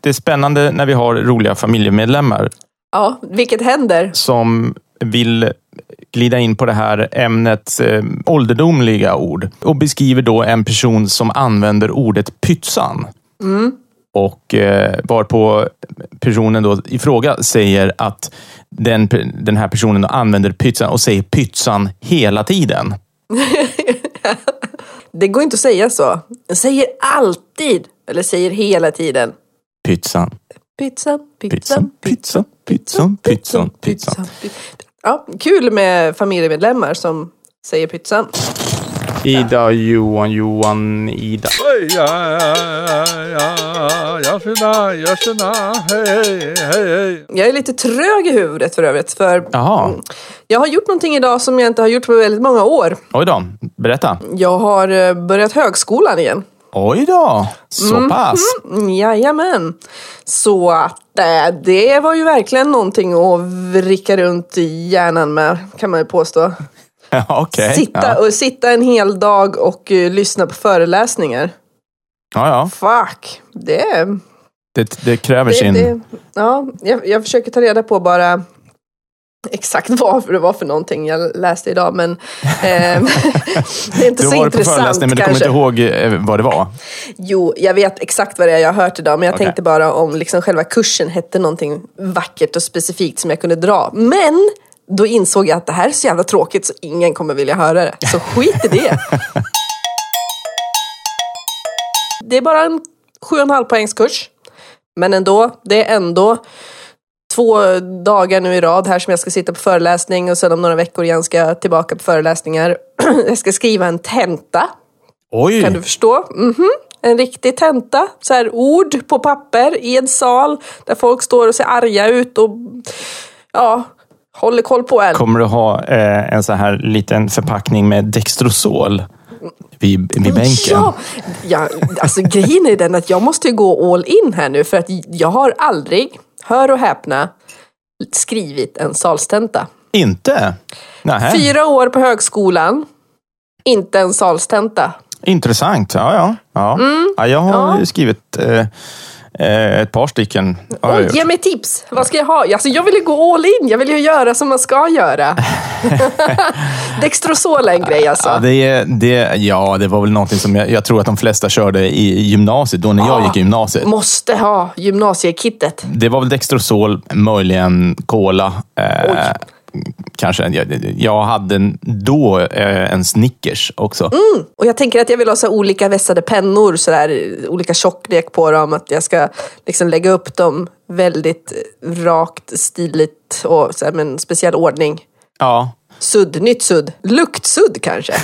det är spännande när vi har roliga familjemedlemmar. Ja, vilket händer? Som vill glida in på det här ämnets ålderdomliga ord. Och beskriver då en person som använder ordet pytsan. Och varpå personen då i fråga säger att den här personen då använder pytsan och säger pytsan hela tiden. Det går inte att säga så. Jag säger alltid, eller säger hela tiden. Pytsan. Pytsan. Ja, kul med familjemedlemmar som säger pytsan. Ida, Johan, Ida. Hej. Jag är lite trög i huvudet för övrigt. För jag har gjort någonting idag som jag inte har gjort på väldigt många år. Oj då, berätta. Jag har börjat högskolan igen. Oj då, så pass. Jajamän. Så att det var ju verkligen någonting att vricka runt i hjärnan med, kan man ju påstå. Okay, sitta en hel dag och lyssna på föreläsningar. Ja. Fuck, det kräver sin... Jag försöker ta reda på bara exakt vad det var för någonting jag läste idag, men det är inte så intressant. Men du kommer inte ihåg vad det var? Jo, jag vet exakt vad det är jag har hört idag, men jag tänkte bara om liksom själva kursen hette någonting vackert och specifikt som jag kunde dra. Men då insåg jag att det här är så jävla tråkigt så ingen kommer vilja höra det. Så skit i det. Det är bara en 7,5 poängskurs. Men ändå, det är ändå 2 dagar nu i rad här som jag ska sitta på föreläsning. Och sen om några veckor igen ska jag tillbaka på föreläsningar. Jag ska skriva en tenta. Oj! Kan du förstå? En riktig tenta. Så här ord på papper i en sal där folk står och ser arga ut och håller koll på en. Kommer du ha en så här liten förpackning med Dextrosol vid bänken? Ja, alltså grejen är den att jag måste ju gå all in här nu för att jag har aldrig, hör och häpna, skrivit en salstenta. Inte? Nähä. 4 år på högskolan, inte en salstenta. Intressant, ja. Jag har skrivit... ett par stycken. Ge mig tips. Vad ska jag ha? Alltså, jag vill ju gå all in. Jag vill ju göra som man ska göra. Dextrosol är en grej alltså. Det var väl någonting som jag tror att de flesta körde i gymnasiet. Då när jag gick i gymnasiet. Måste ha gymnasiekittet. Det var väl Dextrosol, möjligen cola. Kanske. Jag hade då en Snickers också. Och jag tänker att jag vill ha så olika vässade pennor, så där, olika tjocklek på dem, att jag ska liksom lägga upp dem väldigt rakt, stiligt och så här, med en speciell ordning. Ja. Nytt sudd. Luktsudd kanske.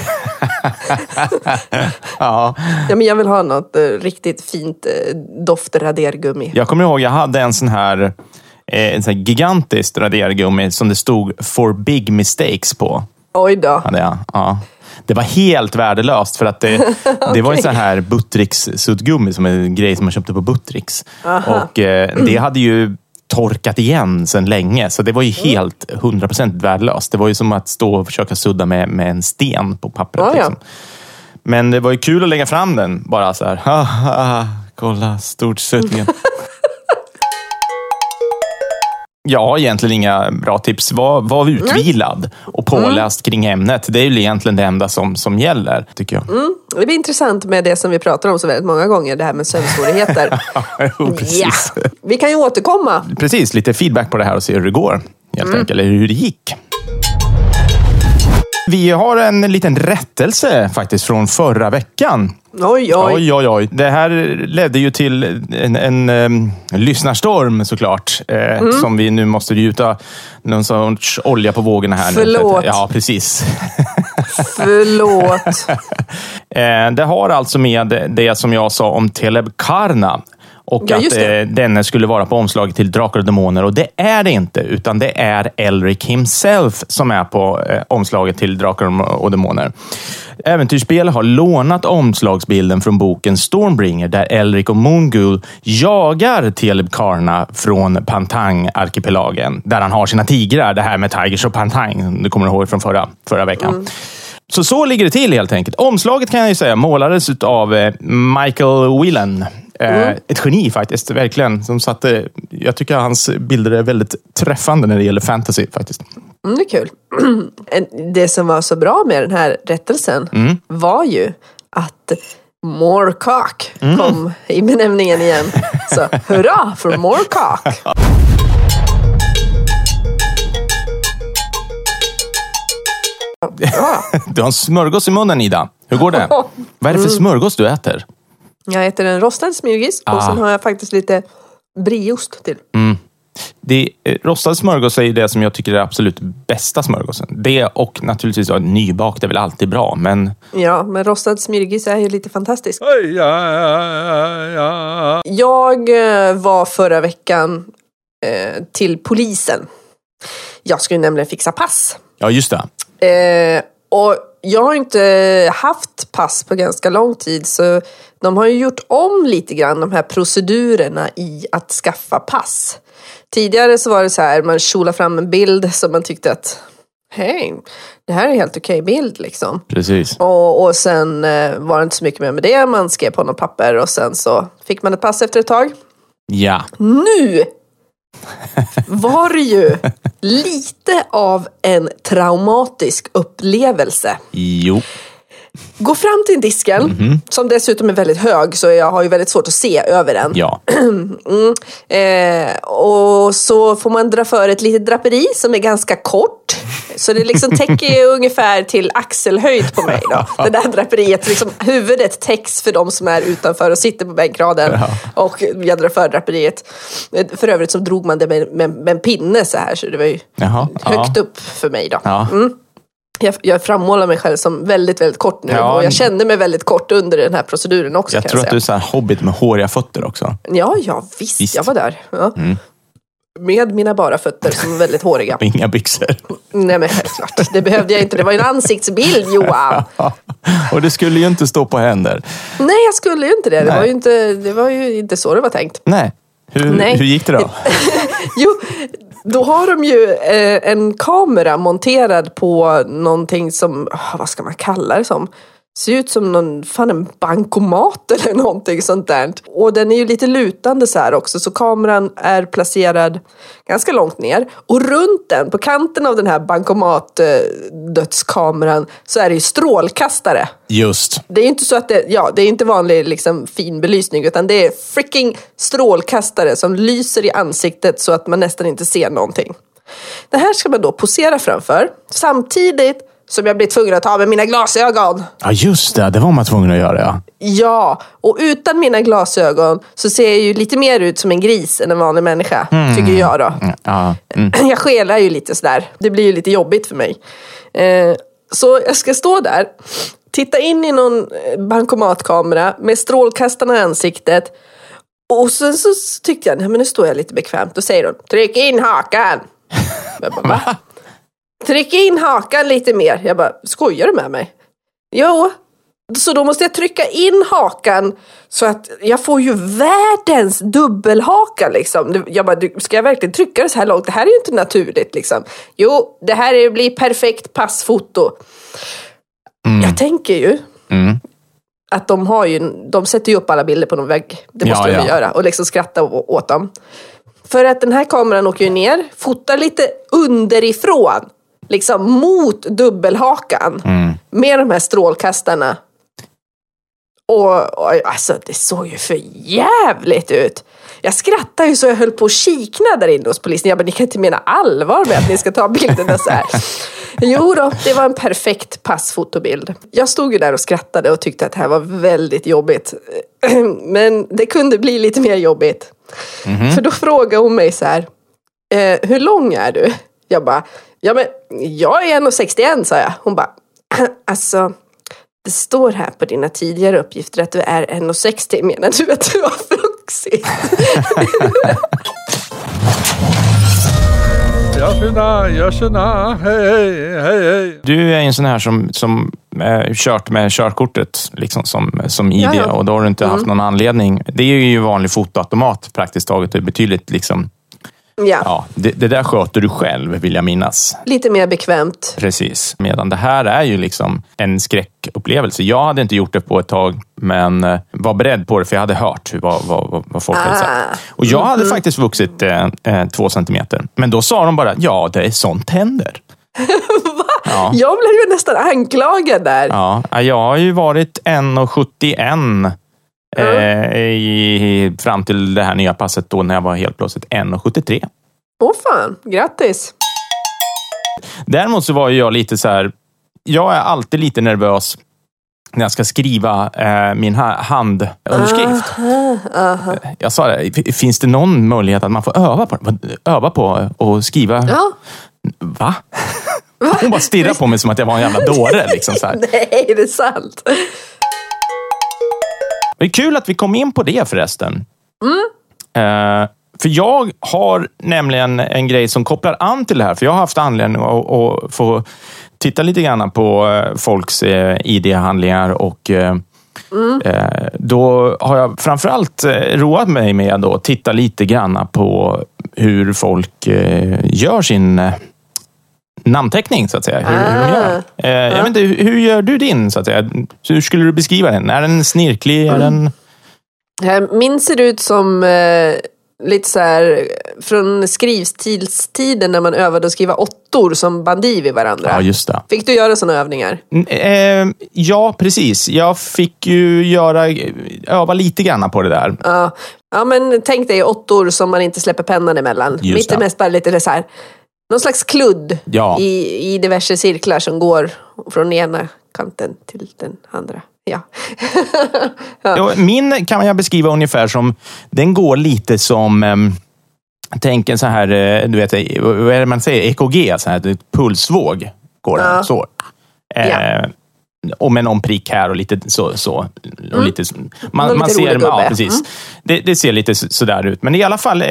Ja, men jag vill ha något riktigt fint doftradergummi. Jag kommer ihåg, jag hade en sån här gigantiskt radergummi som det stod for big mistakes på. Oj då. Ja. Det var helt värdelöst för att det var en sån här Buttricks-suddgummi som är en grej som man köpte på Buttricks. Och det hade ju torkat igen sedan länge, så det var ju helt 100% värdelöst. Det var ju som att stå och försöka sudda med en sten på pappret. Liksom. Men det var ju kul att lägga fram den, bara så här. Kolla, stort suddgummi. Jag har egentligen inga bra tips. Var utvilad och påläst kring ämnet. Det är ju egentligen det enda som gäller, tycker jag. Det blir intressant med det som vi pratar om så väldigt många gånger, det här med sömnsvårigheter. Precis. Ja. Vi kan ju återkomma. Precis, lite feedback på det här och se hur det går. Helt enkelt, eller hur det gick. Vi har en liten rättelse faktiskt från förra veckan. Oj. Det här ledde ju till en lyssnarstorm såklart. Som vi nu måste gjuta någon sorts olja på vågorna här. Förlåt. Ja, precis. Förlåt. Det har alltså med det som jag sa om Teleb Karna. Och att denne skulle vara på omslaget till Drakar och Demoner. Och det är det inte, utan det är Elric himself som är på omslaget till Drakar och Demoner. Äventyrsspel har lånat omslagsbilden från boken Stormbringer, där Elric och Moongul jagar Teleb Karna från Pantang-arkipelagen. Där han har sina tigrar, det här med Tigers och Pantang. Du kommer ihåg från förra veckan. Så ligger det till helt enkelt. Omslaget kan jag ju säga målades av Michael Whelan. Ett geni faktiskt, verkligen. Jag tycker hans bilder är väldigt träffande när det gäller fantasy faktiskt. Det är kul. Det som var så bra med den här rättelsen var ju att Moorcock kom i benämningen igen. Så hurra för Moorcock! Du har en smörgås i munnen, Ida. Hur går det? Vad är det för smörgås du äter? Jag äter en rostad smörgås och sen har jag faktiskt lite brieost till. Rostad smörgås är det som jag tycker är det absolut bästa smörgåsen. Det och naturligtvis nybakt är väl alltid bra, men... Ja, men rostad smörgås är ju lite fantastisk. Jag var förra veckan till polisen. Jag skulle nämligen fixa pass. Ja, just det. Och jag har inte haft pass på ganska lång tid, så de har ju gjort om lite grann de här procedurerna i att skaffa pass. Tidigare så var det så här, man kjolade fram en bild som man tyckte att hej, det här är en helt okej bild liksom. Precis. Och sen var det inte så mycket mer med det. Man skrev på något papper och sen så fick man ett pass efter ett tag. Ja. Nu var det ju lite av en traumatisk upplevelse. Jo. Gå fram till disken, som dessutom är väldigt hög, så jag har ju väldigt svårt att se över den. Ja. Och så får man dra för ett litet draperi som är ganska kort. Så det liksom täcker ungefär till axelhöjd på mig då. Det där draperiet, liksom, huvudet täcks för de som är utanför och sitter på bänkraden. Och jag drar för draperiet. För övrigt så drog man det med en pinne så här, så det var ju högt upp för mig då. Ja. Jag frammålar mig själv som väldigt, väldigt kort nu. Och jag kände mig väldigt kort under den här proceduren också. Jag tror att du är så här hobbit med håriga fötter också. Ja, visst. Jag var där. Ja. Med mina bara fötter som var väldigt håriga. Inga byxor. Nej, men självklart. Det behövde jag inte. Det var ju en ansiktsbild, Johan. Och det skulle ju inte stå på händer. Nej, jag skulle ju inte det. Det var ju inte så det var tänkt. Nej. Hur gick det då? Jo, då har de ju en kamera monterad på någonting som, vad ska man kalla det som? Ser ut som en bankomat eller någonting sånt där. Och den är ju lite lutande så här också, så kameran är placerad ganska långt ner. Och runt den, på kanten av den här bankomat-dödskameran, så är det ju strålkastare. Just. Det är ju inte så att det är inte vanlig liksom, fin belysning, utan det är freaking strålkastare som lyser i ansiktet så att man nästan inte ser någonting. Det här ska man då posera framför, samtidigt som jag blir tvungen att ta med mina glasögon. Ja, just det. Det var man tvungen att göra, ja. Ja, och utan mina glasögon så ser jag ju lite mer ut som en gris än en vanlig människa, tycker jag då. Jag skelar ju lite sådär. Det blir ju lite jobbigt för mig. Så jag ska stå där, titta in i någon bankomatkamera med strålkastarna i ansiktet. Och sen så tyckte jag, nej men nu står jag lite bekvämt. Då säger de, tryck in hakan. Jag bara, va? Tryck in hakan lite mer. Jag bara, skojar du med mig? Jo, så då måste jag trycka in hakan så att jag får ju världens dubbelhaka liksom. Jag bara, ska jag verkligen trycka det så här långt? Det här är ju inte naturligt liksom. Jo, det här blir perfekt passfoto. Jag tänker ju att de sätter ju upp alla bilder på någon vägg. Det måste de göra. Och liksom skratta åt dem. För att den här kameran åker ju ner, fotar lite underifrån. Liksom mot dubbelhakan. Med de här strålkastarna. Och alltså det såg ju för jävligt ut. Jag skrattade ju så jag höll på att kikna där inne hos polisen. Jag bara, ni kan inte mena allvar med att ni ska ta bilderna så här. Jo då, det var en perfekt passfotobild. Jag stod ju där och skrattade och tyckte att det här var väldigt jobbigt. Men det kunde bli lite mer jobbigt. För då frågade hon mig så här, hur lång är du? Jag bara, ja men jag är 1,61, sa jag. Hon bara, alltså det står här på dina tidigare uppgifter att du är 1,60. Menar du att du har vuxit? Jag känner, hej. Du är en sån här som kört med körkortet liksom, som ID. Ja. Och då har du inte haft någon anledning. Det är ju vanlig fotoautomat praktiskt taget. Det är betydligt liksom Ja, det där sköter du själv, vill jag minnas. Lite mer bekvämt. Precis. Medan det här är ju liksom en skräckupplevelse. Jag hade inte gjort det på ett tag, men var beredd på det, för jag hade hört vad folk hade sagt. Och jag hade faktiskt vuxit 2 centimeter. Men då sa de bara, ja, det är sånt händer. Va? Ja. Jag blev ju nästan anklagad där. Ja, jag har ju varit 1,71 fram till det här nya passet då, när jag var helt plötsligt 1,73. Fan, grattis. Däremot så var jag lite så här, jag är alltid lite nervös när jag ska skriva min handunderskrift. Jag sa det, finns det någon möjlighet att man får öva på och skriva? Ja. Va? Hon bara stirrar på mig som att jag var en jävla dåre. Liksom, så här. Nej, det är sant. Det är kul att vi kom in på det förresten. För jag har nämligen en grej som kopplar an till det här. För jag har haft anledning att få titta lite grann på folks ID-handlingar. Och då har jag framförallt roat mig med att titta lite grann på hur folk gör sin namnteckning, så att säga. Hur de gör. Jag vet inte, hur gör du din, så att säga? Hur skulle du beskriva den? Är den snirklig? Är den... Min ser ut som lite så här från skrivstilstiden när man övade att skriva 8:or som band i varandra. Ja, just det. Fick du göra sådana övningar? Ja, precis. Jag fick ju öva lite grann på det där. Ja, men tänk dig 8:or som man inte släpper pennan emellan. Mitt är mest bara lite så här, någon slags kludd i diverse cirklar som går från ena kanten till den andra. Ja. Min kan jag beskriva ungefär som, den går lite som tänk en så här, du vet, vad är det man säger, EKG, så här pulsvåg går den så. Och med någon prick här och lite så och lite, man ser, precis. Det ser lite sådär ut, men i alla fall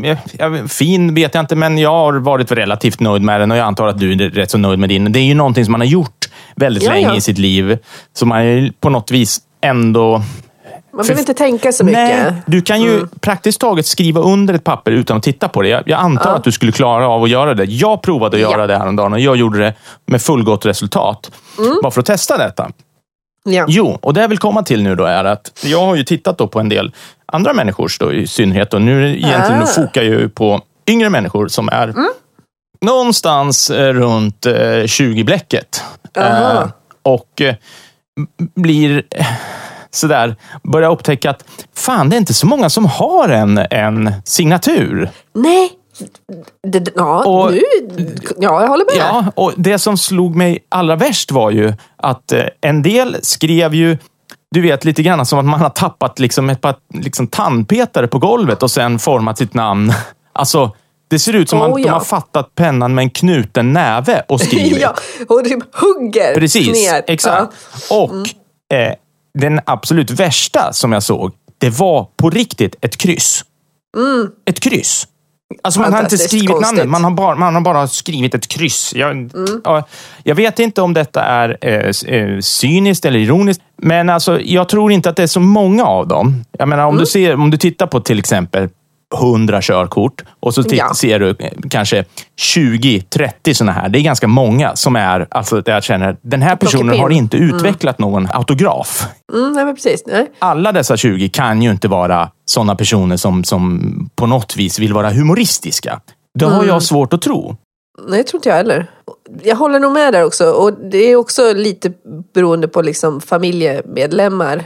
fin vet jag inte, men jag har varit relativt nöjd med den, och jag antar att du är rätt så nöjd med din. Det är ju någonting som man har gjort väldigt länge i sitt liv, så man är på något vis ändå... Man behöver inte tänka så mycket. Nej, du kan ju praktiskt taget skriva under ett papper utan att titta på det. Jag antar att du skulle klara av att göra det. Jag provade att göra det häromdagen, och jag gjorde det med fullgott resultat. Bara för att testa detta. Ja. Jo, och det jag vill komma till nu då är att jag har ju tittat då på en del andra människor då, i synnerhet. Och nu egentligen fokar jag ju på yngre människor som är någonstans runt 20-bläcket. Och blir... sådär, börja upptäcka att fan, det är inte så många som har en signatur. Nej. Jag håller med. Ja, och det som slog mig allra värst var ju att en del skrev ju, du vet, lite grann som att man har tappat liksom ett par tandpetare på golvet och sen format sitt namn. Alltså, det ser ut som att de har fattat pennan med en knuten näve och skrivit. Ja, och typ hugger. Precis, ner. exakt. Och den absolut värsta som jag såg, det var på riktigt ett kryss. Ett kryss. Alltså man har inte skrivit namnet, man har bara skrivit ett kryss. Jag vet inte om detta är cyniskt eller ironiskt, men alltså, jag tror inte att det är så många av dem. Jag menar, om du tittar på till exempel 100 körkort och så ser du kanske 20-30 såna här. Det är ganska många som är, alltså jag känner, den här personen har inte utvecklat någon autograf. Nej, men precis. Nej. Alla dessa 20 kan ju inte vara såna personer som på något vis vill vara humoristiska. Det har jag svårt att tro. Nej, jag tror inte jag heller. Jag håller nog med där också. Och det är också lite beroende på liksom familjemedlemmar,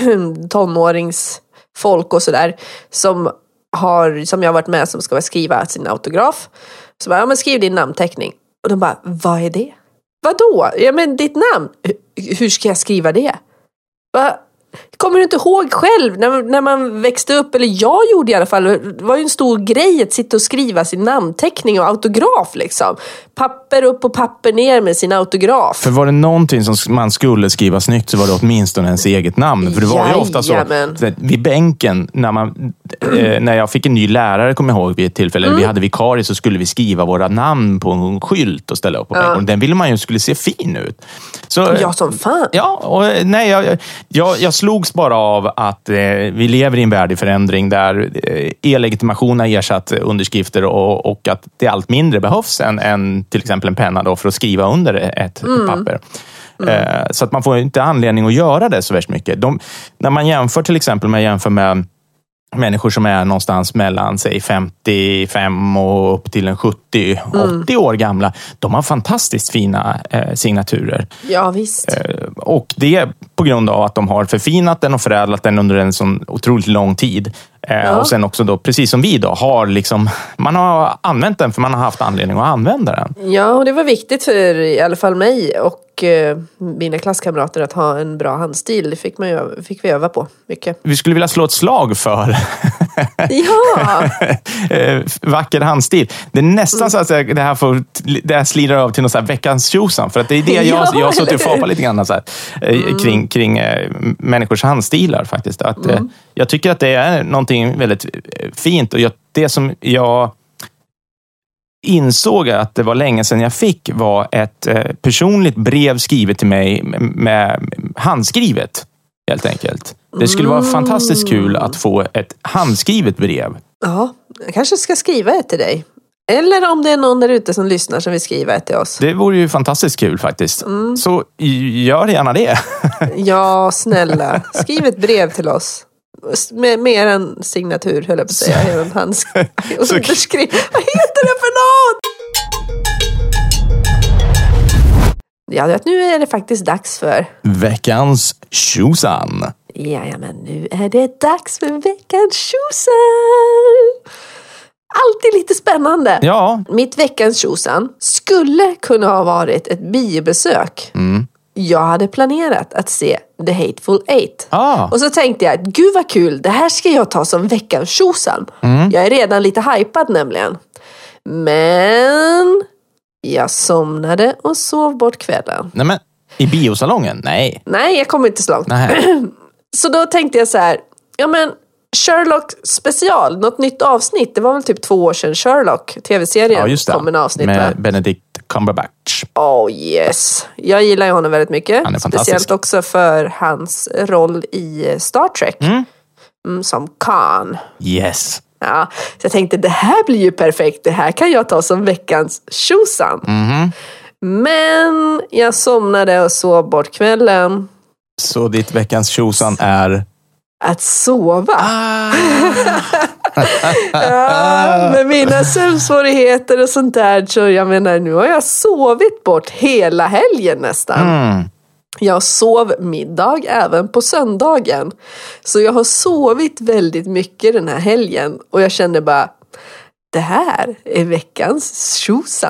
tonåringsfolk och sådär, som jag har varit med som ska skriva sin autograf. Så bara, men skriv din namnteckning. Och de bara, vad är det? Vadå? Ja, men ditt namn. Hur ska jag skriva det? Kommer du inte ihåg själv när man växte upp, eller jag gjorde i alla fall, det var ju en stor grej att sitta och skriva sin namnteckning och autograf liksom. Papper upp och papper ner med sin autograf. För var det någonting som man skulle skriva snyggt, så var det åtminstone ens eget namn. För det var ju ofta så vid bänken, när jag fick en ny lärare, kommer jag ihåg vid ett tillfälle, vi hade vikarie, så skulle vi skriva våra namn på en skylt och ställa upp på bänken. Den ville man ju skulle se fin ut. Så, ja, som fan. Ja, och nej, jag slogs bara av att vi lever i en värld i förändring där e-legitimation har ersatt underskrifter och att det allt mindre behövs än till exempel en penna då för att skriva under ett papper. Så att man får inte anledning att göra det så värst mycket. När man jämför till exempel med människor som är någonstans mellan säg 55 och upp till en 70-80 år gamla, de har fantastiskt fina signaturer. Ja, visst. Och det är på grund av att de har förfinat den och förädlat den under en sån otroligt lång tid. Och sen också då, precis som vi då, har liksom, man har använt den för man har haft anledning att använda den. Ja, och det var viktigt för i alla fall mig och mina klasskamrater att ha en bra handstil. Det fick vi öva på mycket. Vi skulle vilja slå ett slag för vacker handsdstil. Det är nästan så att det här slirar över till något så här veckans tjosan. För att det är det jag har suttit och fapat lite grann så här, kring människors handstilar faktiskt. Att, jag tycker att det är någonting väldigt fint. Och det som jag insåg att det var länge sedan jag fick var ett personligt brev skrivet till mig med handskrivet, helt enkelt. Det skulle vara fantastiskt kul att få ett handskrivet brev. Ja, jag kanske ska skriva ett till dig. Eller om det är någon där ute som lyssnar som vill skriva ett till oss. Det vore ju fantastiskt kul faktiskt. Så gör gärna det. Ja, snälla. Skriv ett brev till oss. Med mer än signatur, höll jag på att säga. Vad heter det för något? Ja, nu är det faktiskt dags för veckans tjosan. Ja, men nu är det dags för veckans tjosan. Alltid lite spännande. Ja. Mitt veckans tjosan skulle kunna ha varit ett biobesök. Jag hade planerat att se The Hateful Eight. Och så tänkte jag, gud vad kul, det här ska jag ta som veckans tjosan. Jag är redan lite hypad nämligen. Men jag somnade och sov bort kvällen. Nej, men i biosalongen? Nej, jag kom inte så långt. Så då tänkte jag så här, ja men Sherlock special, något nytt avsnitt. Det var väl typ 2 år sedan Sherlock, tv-serien, kom en avsnitt. Med Benedict Cumberbatch. Oh yes. Jag gillar ju honom väldigt mycket. Han är fantastisk. Speciellt också för hans roll i Star Trek. Som Khan. Yes. Ja, så jag tänkte, det här blir ju perfekt. Det här kan jag ta som veckans tjosan. Men jag somnade och sov bort kvällen. Så ditt veckans tjosan är? Att sova. Ja, med mina sömnsvårigheter och sånt där. Så jag menar, nu har jag sovit bort hela helgen nästan. Jag sov middag även på söndagen. Så jag har sovit väldigt mycket den här helgen. Och jag kände bara, det här är veckans tjosan.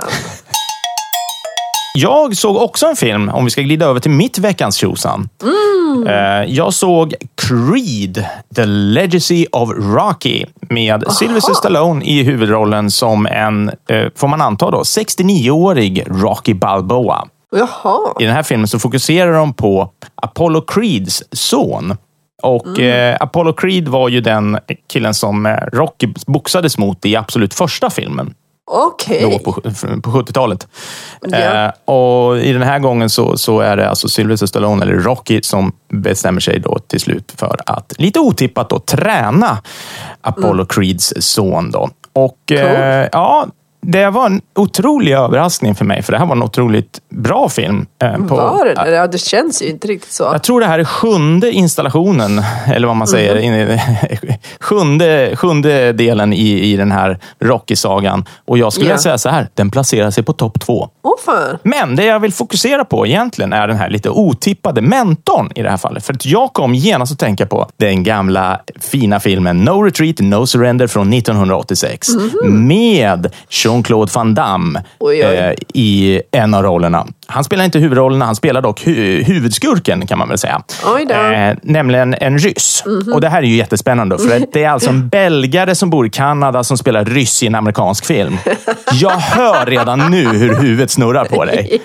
Jag såg också en film, om vi ska glida över till mitt veckans tjosan. Jag såg Creed, The Legacy of Rocky, med Sylvester Stallone i huvudrollen som en, får man anta då, 69-årig Rocky Balboa. Jaha. I den här filmen så fokuserar de på Apollo Creeds son. Och Apollo Creed var ju den killen som Rocky boxades mot i absolut första filmen. Okej. På 70-talet. Och i den här gången så är det alltså Sylvester Stallone eller Rocky som bestämmer sig då till slut för att lite otippat då träna Apollo Creeds son då. Och det var en otrolig överraskning för mig, för det här var en otroligt bra film. Var det? Ja, det känns ju inte riktigt så. Jag tror det här är 7:e installationen, eller vad man säger, sjunde delen i den här Rocky-sagan. Och jag skulle säga så här, den placerar sig på topp 2. Fan. Men det jag vill fokusera på egentligen är den här lite otippade mentorn i det här fallet. För att jag kom genast att tänka på den gamla fina filmen No Retreat, No Surrender från 1986. Med Jean-Claude Van Damme i en av rollerna. Han spelar inte huvudrollerna, han spelar dock huvudskurken kan man väl säga. Nämligen en ryss. Och det här är ju jättespännande, för det är alltså en belgare som bor i Kanada som spelar ryss i en amerikansk film. Jag hör redan nu hur huvudet snurrar på dig.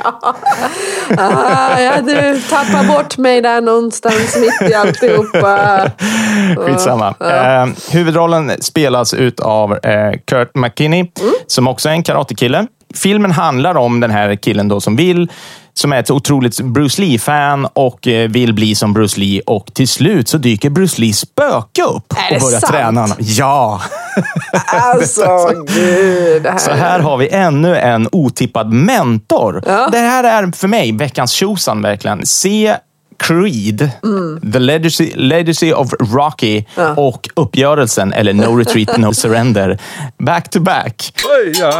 Du tappar bort mig där någonstans mitt i alltihopa. Skitsamma. Huvudrollen spelas ut av Kurt McKinney, som också är en karatekille. filmen handlar om den här killen då som är ett otroligt Bruce Lee-fan och vill bli som Bruce Lee, och till slut så dyker Bruce Lees spöke upp och börjar träna honom. Ja! Alltså, gud. Så här har vi ännu en otippad mentor. Ja. Det här är för mig veckans tjosan verkligen. Se Creed, The Legacy of Rocky och Uppgörelsen, eller No Retreat, No Surrender. Back to back. Jag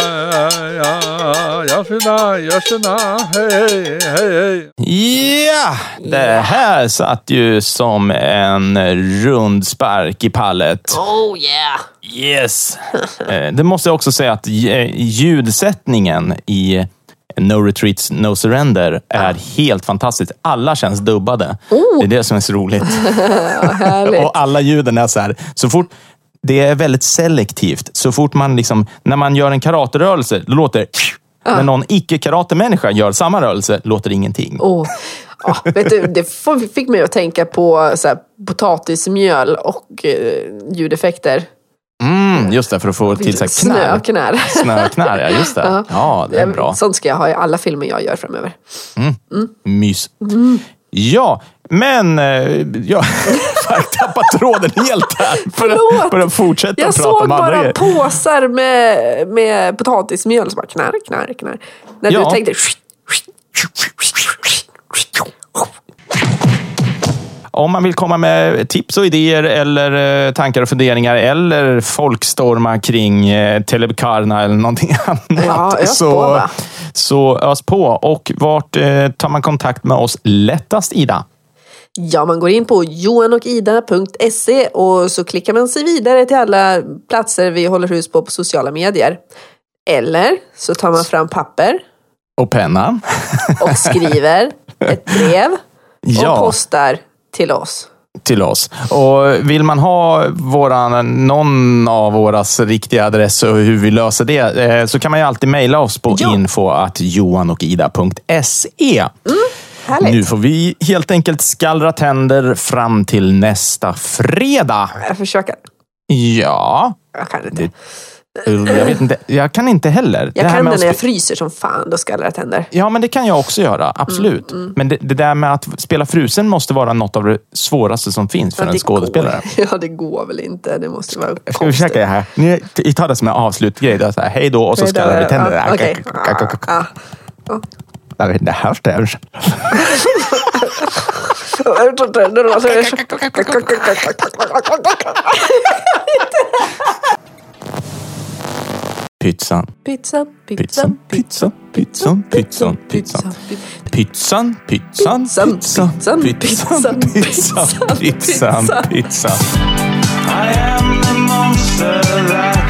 hej. Ja, det här satt ju som en rund spark i pallet. Oh yeah. Yes. Det måste jag också säga att ljudsättningen i No Retreats, No Surrender är helt fantastiskt. Alla känns dubbade. Det är det som är så roligt. Och alla ljuden är så här. Så fort det är väldigt selektivt. Så fort man liksom, när man gör en karaterörelse, då låter när någon icke-karatemänniska gör samma rörelse, låter det ingenting. Vet du, det fick mig att tänka på så här, potatismjöl och ljudeffekter. Just det, för att få till sig knär. Snöknär, ja, just det. Ja, det är bra. Sånt ska jag ha i alla filmer jag gör framöver. Mys. Ja, men jag har tappat tråden helt här. För att fortsätta jag prata om andra. Jag såg bara påsar med potatismjöl som bara knär. När du tänkte... Om man vill komma med tips och idéer eller tankar och funderingar eller folkstormar kring Taleb Karna eller någonting annat, så ös på. Och vart tar man kontakt med oss lättast, Ida? Ja, man går in på johanokida.se och så klickar man sig vidare till alla platser vi håller hus på sociala medier. Eller så tar man fram papper och penna och skriver ett brev och postar till oss. Och vill man ha någon av våras riktiga adress och hur vi löser det, så kan man ju alltid mejla oss på info@johanokida.se. Nu får vi helt enkelt skallra tänder fram till nästa fredag. Jag försöker. Ja. Jag kan inte. Jag vet inte. Jag kan inte heller. Jag kan det när jag fryser som fan, då skallrar jag tänder. Ja, men det kan jag också göra, absolut. Men det där med att spela frusen måste vara något av det svåraste som finns för en skådespelare. Ja, det går väl inte. Det måste vara konstigt. Ska vi försöka det här? Vi tar det som en avslutgrej. Så här, hej då, och så skallar vi tänder. Okej. Det här stäms. Pizzan. I am the monster that